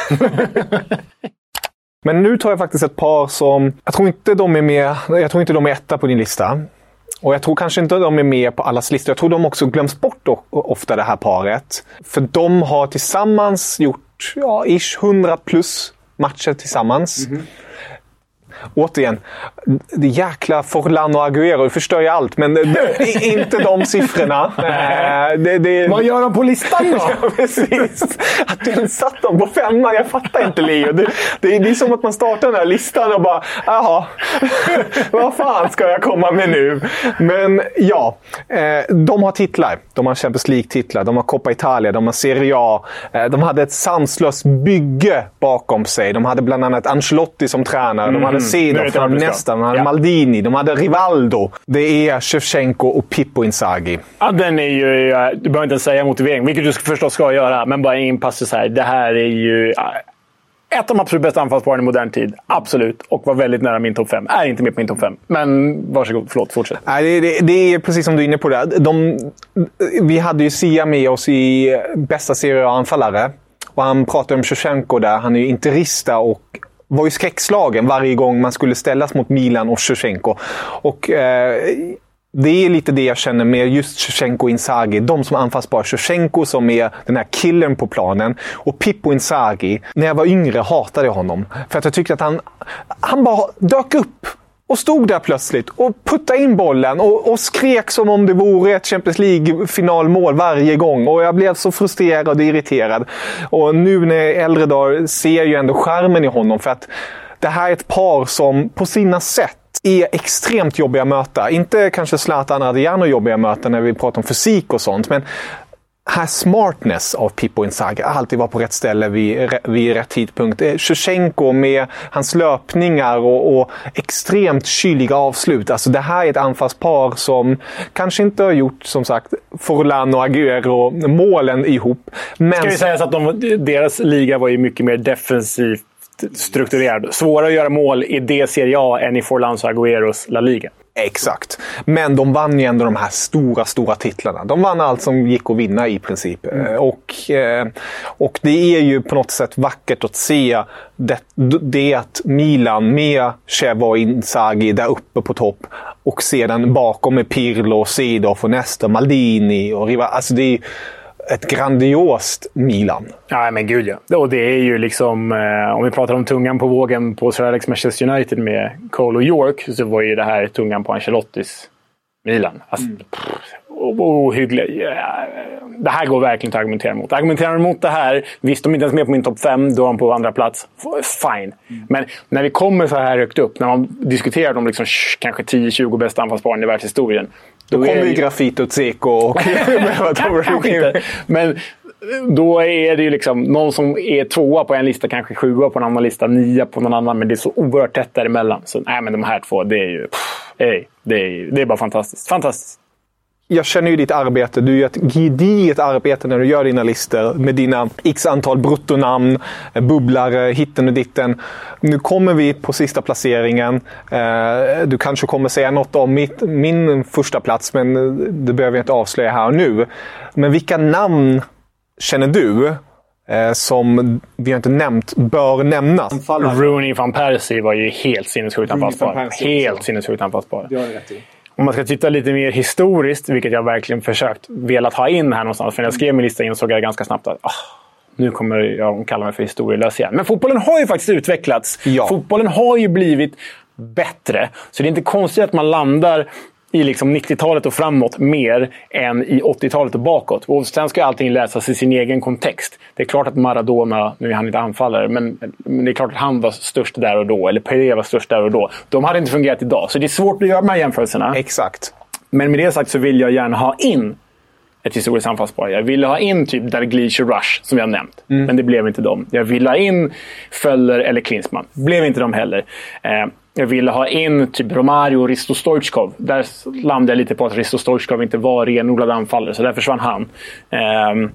Men nu tar jag faktiskt ett par som... Jag tror inte de är med... Jag tror inte de är etta på din lista. Och jag tror kanske inte de är med på allas listor. Jag tror de också glöms bort ofta, det här paret. För de har tillsammans gjort ja, ish hundra plus matcher tillsammans. Mm-hmm. Återigen, det jäkla Forlan och Agüero förstör ju allt, men det, inte de siffrorna. Det, det... Vad gör de på listan då? Ja, precis. Att du satt dem på femman, jag fattar inte, Leo. Det, det, det är som att man startar den här listan och bara, jaha, vad fan ska jag komma med nu? Men ja, de har titlar. De har Champions League-titlar, de har Coppa Italia, de har Serie A. De hade ett sanslöst bygge bakom sig. De hade bland annat Ancelotti som tränare, de hade Seedorf, de hade nästan, de hade ja. Maldini, de hade Rivaldo. Det är Shevchenko och Pippo Inzaghi. Ja, den är ju, du behöver inte säga motivering, vilket du förstås ska göra, men bara en passus här. Det här är ju Ett av de absolut bästa anfallsparen i modern tid. Absolut. Och var väldigt nära min topp fem. Är inte med på min topp fem. Men varsågod, förlåt, fortsätt. Nej, det, det, det är precis som du är inne på det. De, vi hade ju Sia med oss i bästa serie anfallare. Och han pratade om Shevchenko där. Han är ju interista och var ju skräckslagen varje gång man skulle ställas mot Milan och Shevchenko. Och eh, det är lite det jag känner med just Shevchenko och Inzaghi. De som anfallsbar. Shevchenko som är den här killen på planen. Och Pippo Inzaghi. När jag var yngre hatade jag honom. För att jag tyckte att han, han bara dök upp. Och stod där plötsligt och puttade in bollen och, och skrek som om det vore ett Champions League-finalmål varje gång. Och jag blev så frustrerad och irriterad. Och nu när jag är äldre dagar ser jag ju ändå charmen i honom. För att det här är ett par som på sina sätt är extremt jobbiga att möta. Inte kanske Zlatan Adriano jobbiga att möta när vi pratar om fysik och sånt. Men här smartness av Pippo Inzaghi alltid var på rätt ställe vid, vid rätt tidpunkt. Shevchenko med hans löpningar och, och extremt kyliga avslut. Alltså det här är ett anfallspar som kanske inte har gjort, som sagt, Forlan och Agüero målen ihop. Men ska vi säga så att de, deras liga var ju mycket mer defensivt strukturerad. Svårare att göra mål i det Serie A än i Forlans och Agüeros La Liga. Exakt. Men de vann ju ändå de här stora, stora titlarna. De vann allt som gick att vinna i princip. Mm. Och, och det är ju på något sätt vackert att se det, det att Milan med Cheva och Inzaghi där uppe på topp. Och sedan bakom med Pirlo, Seedorf och Nesta, Maldini och Riva. Alltså det är ett grandiost Milan. Ja, men gud ja. Och det är ju liksom, eh, om vi pratar om tungan på vågen på Sir Alex Manchester United med Cole och York, så var ju det här tungan på Ancelottis Milan. Alltså, mm. ohyggligt. Ja, det här går verkligen att argumentera mot. Argumenterar mot det här, visst de är inte ens med på min topp fem, då är de på andra plats. Fine. Mm. Men när vi kommer så här högt upp, när man diskuterar de liksom, kanske tio tjugo bästa anfallsparen i världshistorien, Då, då kommer ju Grafito, Dzeko och... kanske inte. Men då är det ju liksom någon som är tvåa på en lista, kanske sjua på en annan lista, nia på någon annan, men det är så oerhört tätt däremellan. Så nej, men de här två, det är ju... Pff, ej, det, är, det är bara fantastiskt. Fantastiskt. Jag känner ju ditt arbete. Du gör ett gediget arbete när du gör dina listor med dina x antal bruttonamn, bubblare, hitten och ditten. Nu kommer vi på sista placeringen. Du kanske kommer säga något om mitt, min första plats, men det behöver jag inte avslöja här och nu. Men vilka namn känner du som vi har inte nämnt bör nämnas? Rooney van Persie var ju helt sinnessjukt anfallsbar. Helt sinnessjukt anfallsbar. Det har rätt i. Om man ska titta lite mer historiskt, vilket jag verkligen försökt velat ha in här någonstans. För när jag skrev min lista insåg jag ganska snabbt att oh, nu kommer jag kalla mig för historielös igen. Men fotbollen har ju faktiskt utvecklats. Ja. Fotbollen har ju blivit bättre. Så det är inte konstigt att man landar i liksom nittiotalet och framåt mer än i åttiotalet och bakåt. Och sen ska allting läsas i sin egen kontext. Det är klart att Maradona, nu är han inte anfallare, men, men det är klart att han var störst där och då. Eller Pelé var störst där och då. De hade inte fungerat idag. Så det är svårt att göra de här jämförelserna. Exakt. Men med det sagt så vill jag gärna ha in ett historiskt anfallspar. Jag ville ha in typ Dalglish och Rush som jag nämnt. Mm. Men det blev inte dem. Jag ville ha in Föller eller Klinsmann. Blev inte dem heller. Eh, Jag ville ha in typ Romario och Risto Stoichkov. Där landade jag lite på att Risto Stoichkov inte var renodlad anfallare. Så där försvann han. Um,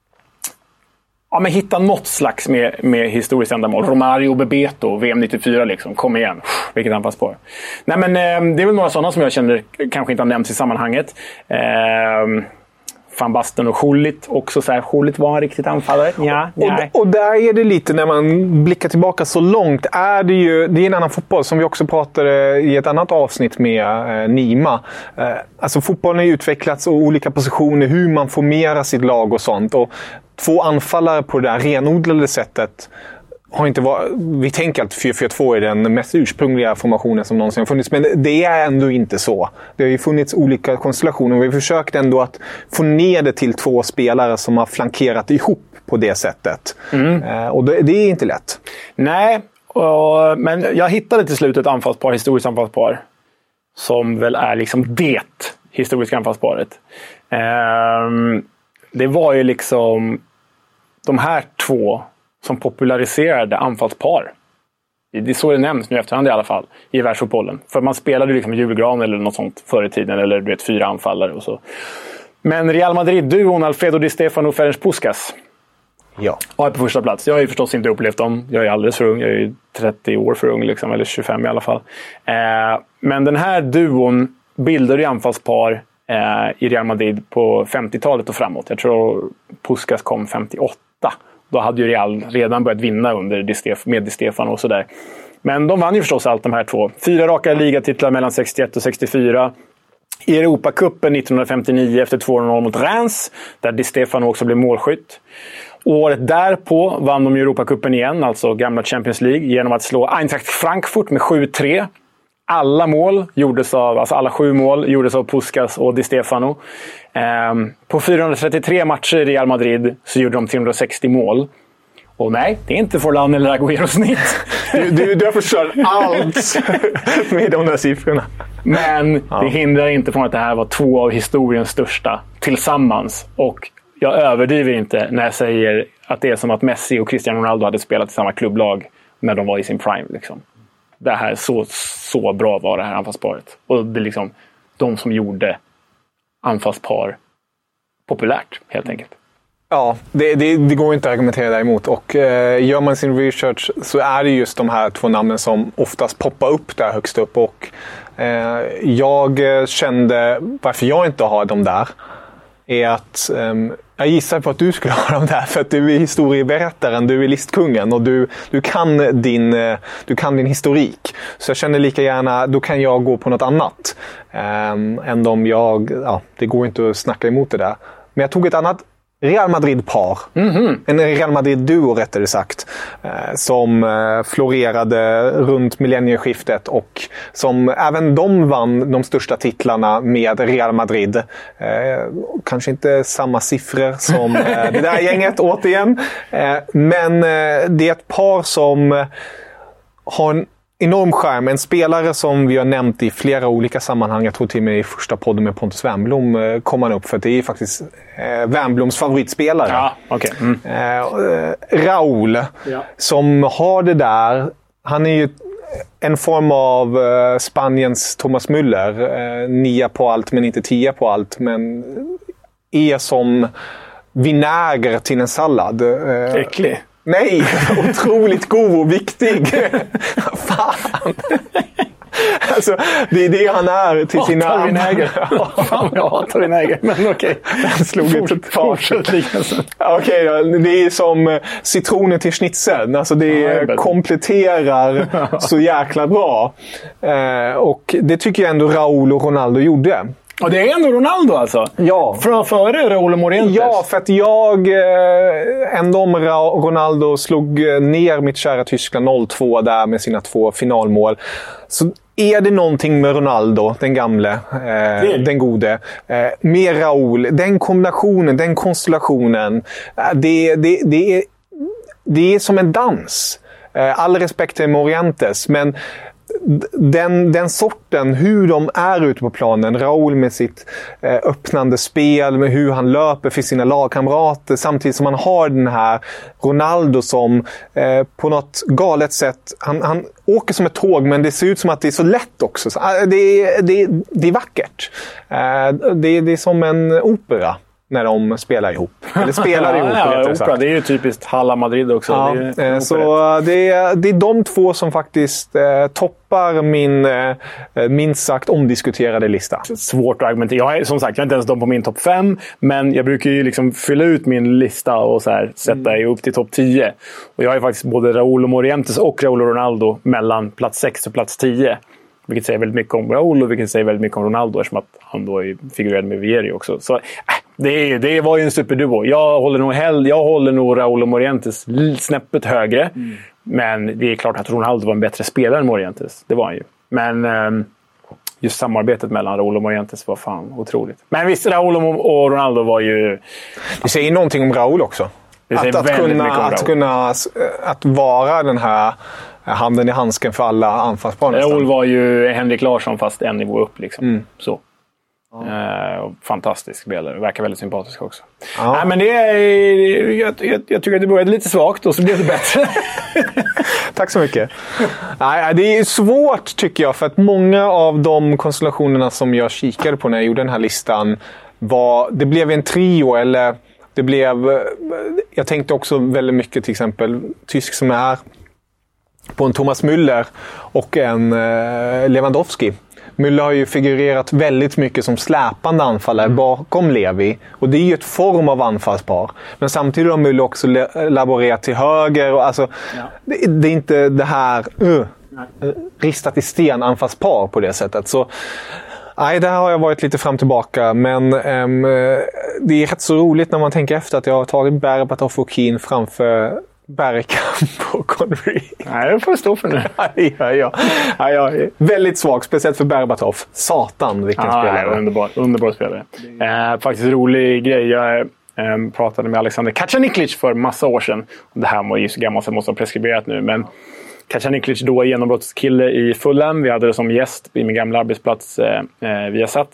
ja, men hitta något slags med, med historiskt ändamål. Romario och Bebeto, V M nittiofyra liksom. Kom igen. Vilket anfallspår. Nej, men um, det är väl några sådana som jag känner kanske inte har nämnts i sammanhanget. Um, Van Basten och Schullit också så här. Schullit var en riktigt anfallare. Ja, och, och där är det lite, när man blickar tillbaka så långt, är det ju, det är en annan fotboll som vi också pratade i ett annat avsnitt med eh, Nima. Eh, alltså fotbollen har utvecklats och olika positioner, hur man formerar sitt lag och sånt. Och två anfallare på det där renodlade sättet har inte varit, vi tänker att fyra fyra två är den mest ursprungliga formationen som någonsin har funnits, men det är ändå inte så. Det har ju funnits olika konstellationer och vi har försökt ändå att få ner det till två spelare som har flankerat ihop på det sättet. Mm. Eh, och det, det är inte lätt. Nej, och, men jag hittade till slut ett anfallspar, historiskt anfallspar, som väl är liksom det historiska anfallsparet. Eh, det var ju liksom de här två som populariserade anfallspar. Det är så det nämns nu efterhand i alla fall i världsfotbollen. För man spelade ju liksom julgran eller något sånt förr i tiden, eller du vet, fyra anfallare och så. Men Real Madrid-duon Alfredo Di Stefano och Ferenc Puskas Ja. Och är på första plats. Jag har ju förstås inte upplevt dem. Jag är alldeles för ung. Jag är ju trettio år för ung, liksom, eller tjugofem i alla fall. Eh, men den här duon bildade ju anfallspar eh, i Real Madrid på femtiotalet och framåt. Jag tror Puskas kom femtioåtta. Då hade ju Real redan börjat vinna under Di Stef- med Di Stefano och sådär. Men de vann ju förstås allt de här två. Fyra raka ligatitlar mellan sextioett och sextiofyra. I Europacupen nittonhundrafemtionio efter två noll mot Reims, där Di Stefano också blev målskytt. Året därpå vann de Europacupen igen, alltså gamla Champions League, genom att slå Eintracht Frankfurt med sju tre. Alla mål gjordes av, alltså alla sju mål gjordes av Puskas och Di Stefano. Ehm, på fyrahundratrettiotre matcher i Real Madrid så gjorde de trehundrasextio mål. Och nej, det är inte Forlan eller Agüero-snitt. Du, du, du har förstört allt med de där siffrorna. Men ja. det hindrar inte från att det här var två av historiens största tillsammans. Och jag överdriver inte när jag säger att det är som att Messi och Cristiano Ronaldo hade spelat i samma klubblag när de var i sin prime. Liksom. Det här, så, så bra var det här anfallsparet. Och det är liksom de som gjorde anfallspar populärt, helt enkelt. Ja, det, det, det går inte att argumentera däremot. Och eh, gör man sin research så är det just de här två namnen som oftast poppar upp där högst upp. Och eh, jag kände, varför jag inte har dem där, är att eh, jag gissar på att du skulle ha dem där. För att du är historieberättaren, du är listkungen och du, du, kan din, du kan din historik. Så jag känner lika gärna, då kan jag gå på något annat. Eh, än de jag, ja, det går inte att snacka emot det där. Men jag tog ett annat Real Madrid-par. Mm-hmm. En Real Madrid-duo rättare sagt. Eh, som eh, florerade runt millennieskiftet och som även de vann de största titlarna med Real Madrid. Eh, kanske inte samma siffror som eh, det där gänget återigen. Eh, men eh, det är ett par som eh, har en enorm skärm. En spelare som vi har nämnt i flera olika sammanhang. Jag tror till och med i första podden med Pontus Wernbloom kom han upp. För det är faktiskt eh, Wernbloms favoritspelare. Ja, okay. mm. eh, Raúl. Ja. Som har det där. Han är ju en form av eh, Spaniens Thomas Müller. Eh, nia på allt men inte tia på allt. Men är som vinäger till en sallad. Eh, Äcklig. Nej, otroligt god och viktig. Fan. Alltså, det är det han är till sina... Hatar vinäger. Fan, jag hatar vinäger. Men okej. Okay. Den slog Fort, ett fortsätt Okej, okay, det är som citronen till schnitzeln. Alltså det ja, kompletterar så jäkla bra. Eh, och det tycker jag ändå Raúl och Ronaldo gjorde. Och det är ändå Ronaldo alltså? Ja. För, före Raúl Morientes? Ja, för att jag eh, ändå om Ronaldo slog ner mitt kära Tyskland noll två där med sina två finalmål. Så är det någonting med Ronaldo, den gamle, eh, den gode, eh, med Raúl, den kombinationen, den konstellationen, eh, det, det, det, är, det är som en dans. Eh, all respekt till Morientes, men Den, den sorten, hur de är ute på planen. Raúl med sitt eh, öppnande spel, med hur han löper för sina lagkamrater. Samtidigt som han har den här Ronaldo som eh, på något galet sätt, han, han åker som ett tåg men det ser ut som att det är så lätt också. Så, äh, det, det, det är vackert. Eh, det, det är som en opera. När de spelar ihop. Eller spelar ihop. ja, ja, opera, det är ju typiskt Halla Madrid också. Ja, det är så det är, det är de två som faktiskt eh, toppar min eh, minst sagt omdiskuterade lista. Svårt att argumentera. Jag är, som sagt, jag är inte ens de på min topp fem. Men jag brukar ju liksom fylla ut min lista och så här, sätta mm. upp till topp tio. Och jag är faktiskt både Raúl och Morientes och Raúl och Ronaldo mellan plats sex och plats tio. Vilket säger väldigt mycket om Raúl och vilket säger väldigt mycket om Ronaldo eftersom att han då figurerade med Vieri också. Så äh, det, det var ju en superduo. Jag håller nog, hell, jag håller nog Raúl och Morientes snäppet högre. Mm. Men det är klart att Ronaldo var en bättre spelare än Morientes. Det var han ju. Men ähm, just samarbetet mellan Raúl och Morientes var fan otroligt. Men visst, Raúl och Ronaldo var ju... Det säger någonting om Raúl också. Att, att, kunna, att kunna att vara den här handen i handsken för alla anfallspar. Raúl var ju Henrik Larsson fast en nivå upp liksom. Mm. Så. Ja. Uh, fantastisk spelare. Verkar väldigt sympatisk också. Ja. Nej, men det är, jag, jag, jag tycker att det började lite svagt och så blev det bättre. Tack så mycket. Nej, det är svårt tycker jag för att många av de konstellationerna som jag kikade på när jag gjorde den här listan var, det blev en trio eller Det blev... Jag tänkte också väldigt mycket till exempel tysk som är på en Thomas Müller och en eh, Lewandowski. Müller har ju figurerat väldigt mycket som släpande anfallare bakom Levi. Och det är ju ett form av anfallspar. Men samtidigt har Müller också laborerat till höger. Och alltså, ja. det, det är inte det här uh, ristat i sten anfallspar på det sättet. Så nej, det här har jag varit lite fram tillbaka. Men um, det är rätt så roligt när man tänker efter att jag har tagit Berbatov och Keane framför Bergkamp och Connery. Nej, det får jag stå för nu. ja, ja, ja, ja. Väldigt svag, speciellt för Berbatov. Satan, vilken ja, spelare. Nej, underbar, underbar spelare. Eh, faktiskt rolig grej. Jag eh, pratade med Alexander Kacaniklic för massa år sedan. Det här var ju så gammalt så måste ha preskriberat nu. Men Kacaniklic då genombrottskille i Fulham. Vi hade det som gäst i min gamla arbetsplats eh, via Satt.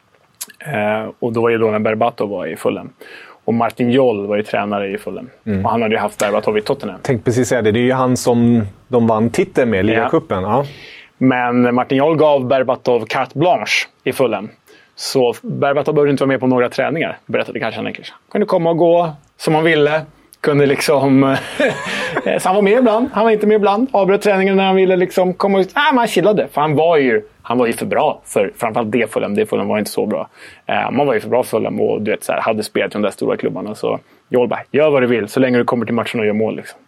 Eh, och då var det då när Berbatov var i Fulham. Och Martin Jol var ju tränare i Fulham. Mm. Och han hade ju haft Berbatov i Tottenham. Tänk precis säga det. Det är ju han som de vann titeln med, Liga-cupen. Ja. Ja. Men Martin Jol gav Berbatov carte blanche i Fulham. Så Berbatov behövde inte vara med på några träningar, berättade Kacaniklic. Kunde komma och gå som han ville. Kunde liksom... så han var med ibland. Han var inte med ibland. Avbröt träningen när han ville liksom komma ut. Ah, man chillade. För han var ju... Han var ju för bra för framförallt det Fulham. Det Fulham var inte så bra. Eh, man var ju för bra för Fulham och du vet, så här, hade spelat i de där stora klubbarna. Så Joel bara, gör vad du vill så länge du kommer till matchen och gör mål. Liksom.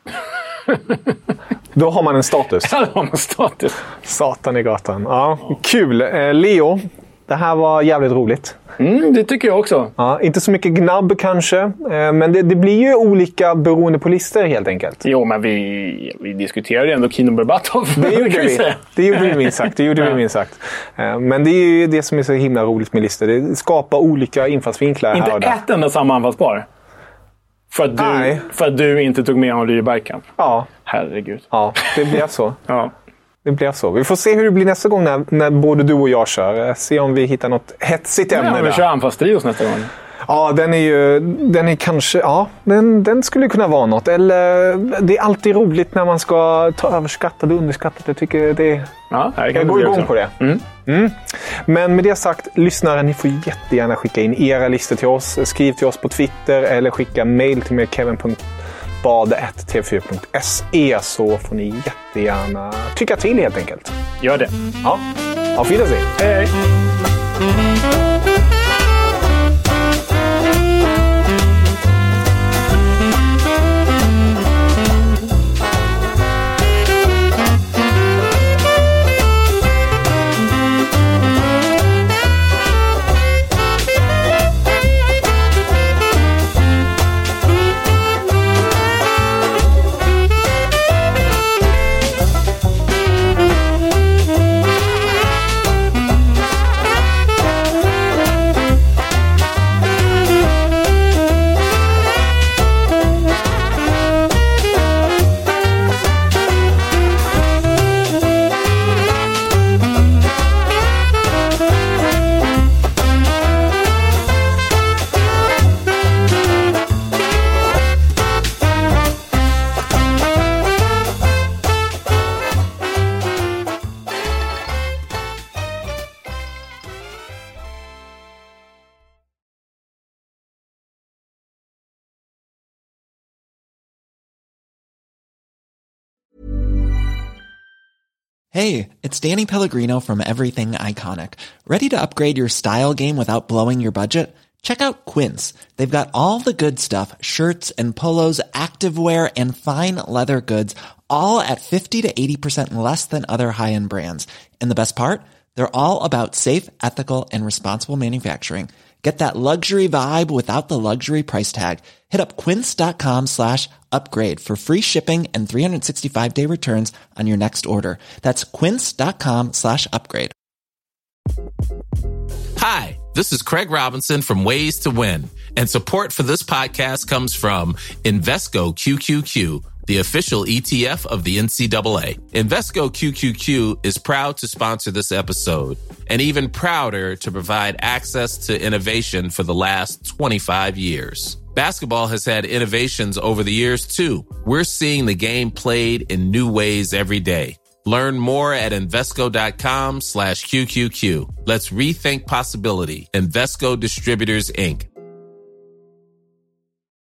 Då har man en status. Ja, då har man status. Satan i gatan. Ja, kul. Eh, Leo, det här var jävligt roligt. Mm, det tycker jag också. Ja, inte så mycket gnabb kanske. Eh, men det, det blir ju olika beroende på listor helt enkelt. Jo, men vi, vi diskuterade ju ändå Keane Berbatov. Det gjorde vi. Det gjorde vi minst sagt. Det gjorde vi minst sagt. Eh, men det är ju det som är så himla roligt med listor. Det skapar olika infallsvinklar. Inte här och där. ett enda samma anfallspar. För att, du, för att du inte tog med Henri Bergkamp. Ja. Herregud. Ja, det blev så. Ja. Det blev så. Vi får se hur det blir nästa gång när, när både du och jag kör. Se om vi hittar något hetsigt ämne. Ja, vi kör anfallstrios nästa gång. Ja, den är ju... Den är kanske... Ja, den, den skulle kunna vara något. Eller... Det är alltid roligt när man ska ta överskattat och underskattat. Jag tycker det... Ja, det kan jag går igång också på det. Mm. Mm. Men med det sagt, lyssnare, ni får jättegärna skicka in era listor till oss. Skriv till oss på Twitter eller skicka mail till mig, kevin punkt bade at t v fyra punkt se, så får ni jättegärna tycka till helt enkelt. Gör det. Ja, auf Wiedersehen. Hej, hej. Hey, it's Danny Pellegrino from Everything Iconic. Ready to upgrade your style game without blowing your budget? Check out Quince. They've got all the good stuff, shirts and polos, activewear, and fine leather goods, all at fifty to eighty percent less than other high-end brands. And the best part? They're all about safe, ethical, and responsible manufacturing. Get that luxury vibe without the luxury price tag. Hit up quince.com slash upgrade for free shipping and three sixty-five day returns on your next order. That's quince.com slash upgrade. Hi, this is Craig Robinson from Ways to Win, and support for this podcast comes from Invesco Q Q Q, the official E T F of the N C double A. Invesco Q Q Q is proud to sponsor this episode, and even prouder to provide access to innovation for the last twenty-five years. Basketball has had innovations over the years, too. We're seeing the game played in new ways every day. Learn more at Invesco.com slash QQQ. Let's rethink possibility. Invesco Distributors, Incorporated.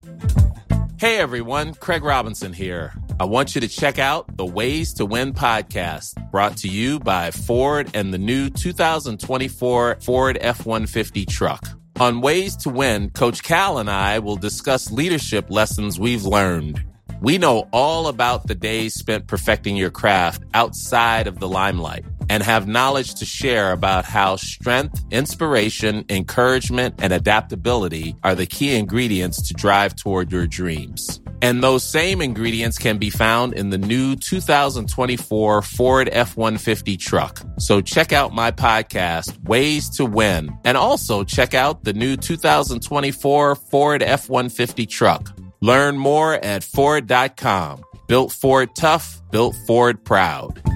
Hey everyone, Craig Robinson here. I want you to check out the Ways to Win podcast, brought to you by Ford and the new two thousand twenty-four Ford F one fifty truck. On Ways to Win, Coach Cal and I will discuss leadership lessons we've learned. We know all about the days spent perfecting your craft outside of the limelight and have knowledge to share about how strength, inspiration, encouragement, and adaptability are the key ingredients to drive toward your dreams. And those same ingredients can be found in the new two thousand twenty-four Ford F one fifty truck. So check out my podcast, Ways to Win, and also check out the new two thousand twenty-four Ford F one fifty truck. Learn more at Ford dot com. Built Ford tough, built Ford proud.